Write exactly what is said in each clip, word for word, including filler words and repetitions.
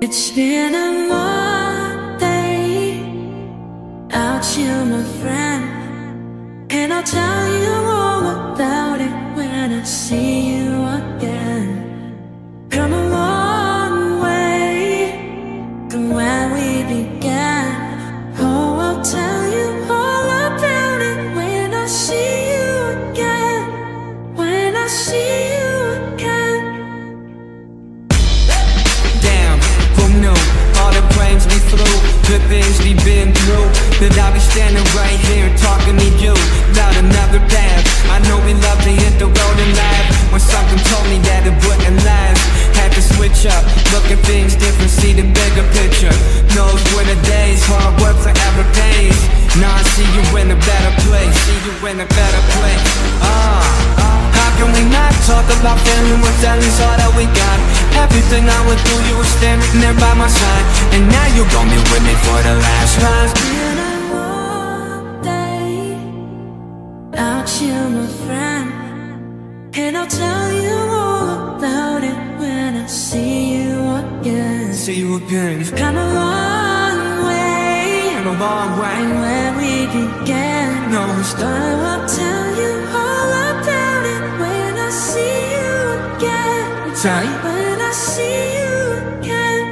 It's been a long day out here, my friend, and I'll tell you all about it when I see you again. Come a long way from where we began. Oh, I'll tell you all about it when I see you again. When I see you again. Damn, who knew all the brains we flew, the things we've been through, that I'll be standing right here talking to you about another path. I know we love to hit the road and laugh when something told me that it wouldn't last. Had to switch up, look at things different, see the bigger picture. Knows when the days, hard work forever pays. Now I see you in a better place, see you in a better place. Ah, how can we not talk about feeling what feelings all that we got? Everything I went through, you were standing there by my side, and now you gon' be with me for the last ride. It's been a long day out here, my friend, and I'll tell you all about it when I see you again. See you again. We've come a long way, In a long way. and where we began. No, it's But I'll tell you all about it when I see you again. Time. When I see you again.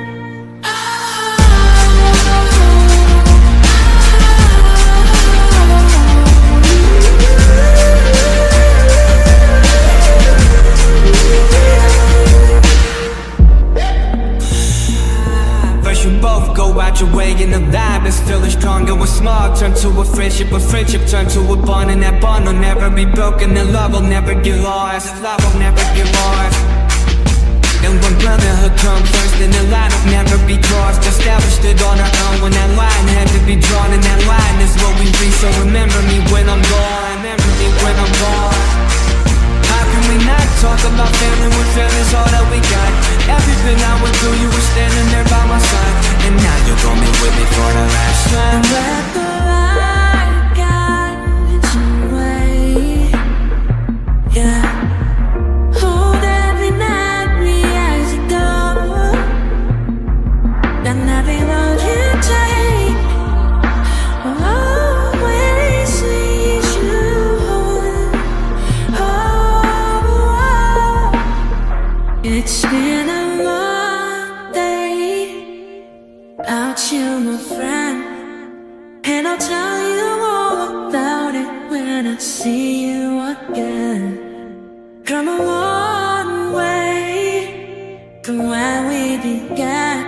First you both go out your way and the vibe is feeling stronger. With small turn to a friendship, a friendship turn to a bond, and that bond will never be broken, and love will never get lost. Love will never get lost. And when brotherhood come first, then the line will never be crossed. Established it on our own when that line had to be drawn, and that line is what we reach. So remember me when I'm gone, remember me when I'm gone. How can we not talk about family when family's all that we got? Everything I went through, you were standing there by my side, and now you're gon' be with me for the last time. Let the light guide your way. Yeah. Hold every night we as you go, and every road you take always leads you home. Oh, it's been a long day out here, my friend, and I'll tell you all about it when I see you again. Come a long way from where we began.